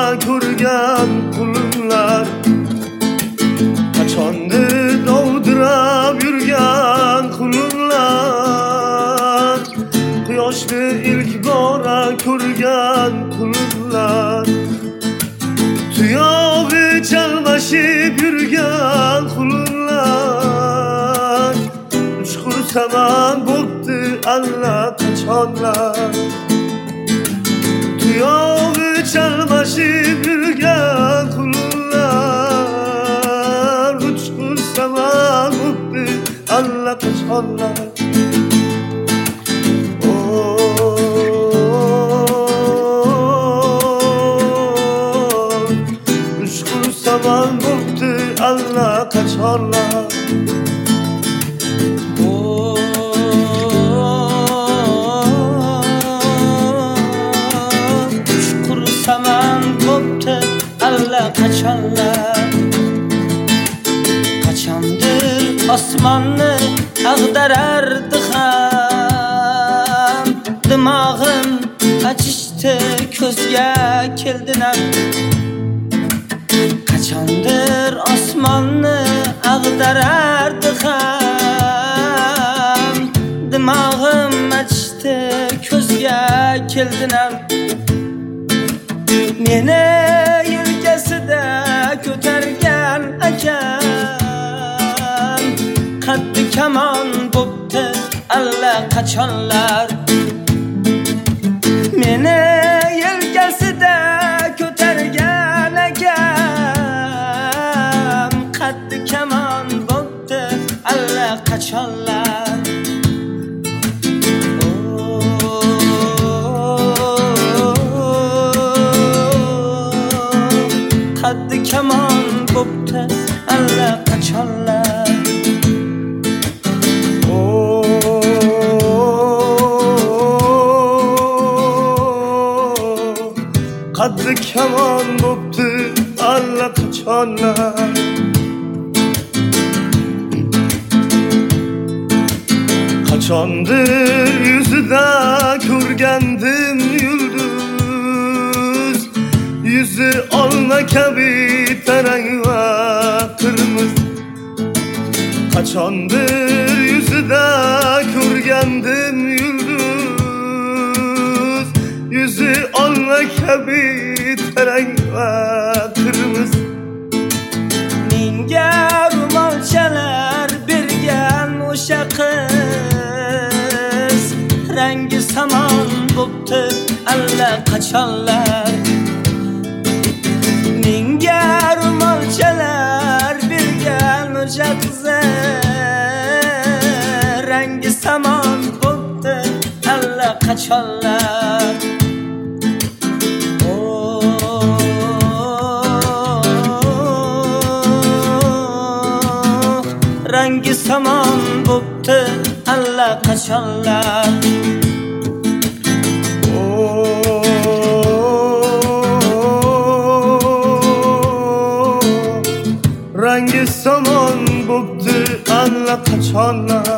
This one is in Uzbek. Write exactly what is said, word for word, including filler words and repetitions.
ko'rgan qullar, qachondir dovdirab yurgan qullar, quyoshni ilk bora ko'rgan qullar, tuyog'i chalmashib yurgan qullar, uchqur saman bo'pti allaqachonlar. Tuyog'i chalmashib yurgan qullar, uchqur saman bo'pti allaqachonlar. Uchqur saman bo'pti allaqachonlar. Qachonlar qachondir osmonni ag'darardi ham, dimog'im achishdi, ko'zga keldi nam. Qachondir osmonni ag'darardi ham, dimog'im achishdi, ko'zga keldi nam. Meni yelkasida ko'targan akam, qaddi kamon bo'pti allaqachonlar. Meni yelkasida ko'targan akam, qaddi kamon bo'pti allaqachonlar. Qaddi kamon bo'pti allaqachonlar. Qaddi kamon bo'pti allaqachonlar. Qachondir yuzida ko'rgandim yulduz, yüzü olma kabi tarang va qirmiz. Qachondir yuzida ko'rgandim yulduz, yüzü olma kabi tarang va qirmiz. Menga ro'molchalar bergan o'sha qiz, rangi samon bo'pti allaqachonlar. Menga ro'molchalar bergan o'sha qiz, rangi samon bo'pti allaqachonlar. Rangi samon bo'pti allaqachonlar. Rangi samon bo'pti allaqachonlar.